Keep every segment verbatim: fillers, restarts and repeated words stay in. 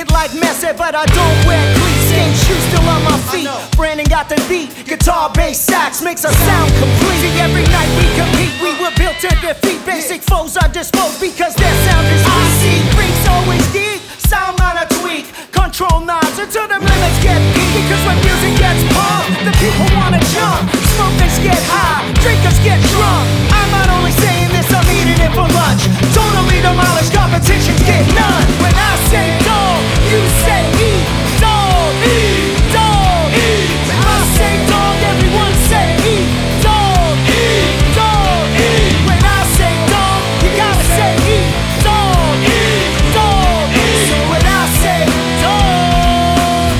Hit like Messi, but I don't wear cleats. Skate shoes still on my feet. Brandon got the beat. Guitar, bass, sax makes us sound complete. See, every night we compete, we were built to defeat. Basic foes are disposed because their sound is weak. I see freaks always geek, sound on a tweak. Control knobs until the limits get beat. Because when music gets pumped, the people wanna jump. Smokers get high, drinkers get drunk. I'm not only saying this, I'm eating it for lunch. Totally demolished, competitions get none. When I say dog, you say eat. Dog, eat, dog, eat. When I say dog, everyone say eat. Dog, eat, dog, eat. When I say dog, you gotta say eat. Dog, eat, dog, eat. So when I say dog,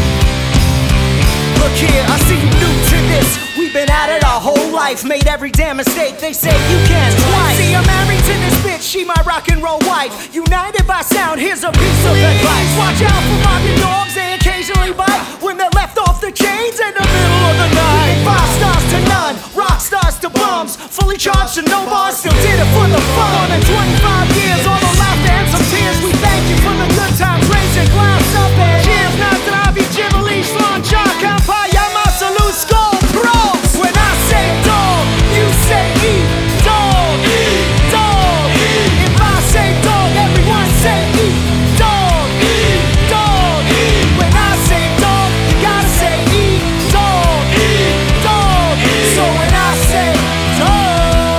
look here, I see you new to this. We've been at it our whole life, made every damn mistake. They say you can twice. See, I'm married to this bitch, she my rock and roll wife. United by sound, here's a piece of advice. Watch out for mocking dogs, they occasionally bite when they're left off the chains in the middle of the night. Five stars to none, rock stars to bums. Fully charged to no bars, still did it for the fun. More than twenty-five years, all the laughter and some tears. We thank you for the good times, raise your glass up and cheers. Na zdraví, Jubilee, Sloncha, Kampaya, Masalu, Skol, Bros. When I say dog, you say eat. Dog, eat, dog, eat. If I say dog, everyone say eat. Dog, eat, dog, eat. When I say dog, you gotta say eat. Dog, eat, dog, eat. So when I say dog,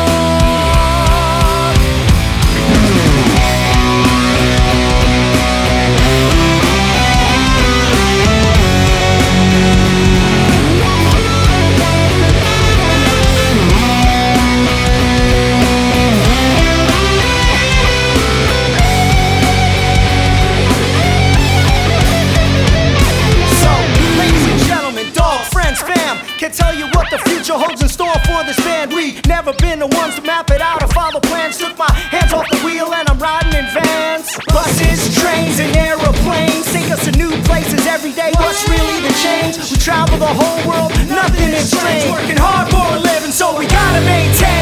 can tell you what the future holds in store for this band. We never been the ones to map it out or follow plans. Took my hands off the wheel and I'm riding in vans. Buses, trains, and aeroplanes take us to new places every day. What's really the change? We travel the whole world, nothing is strange. Working hard for a living, so we gotta maintain.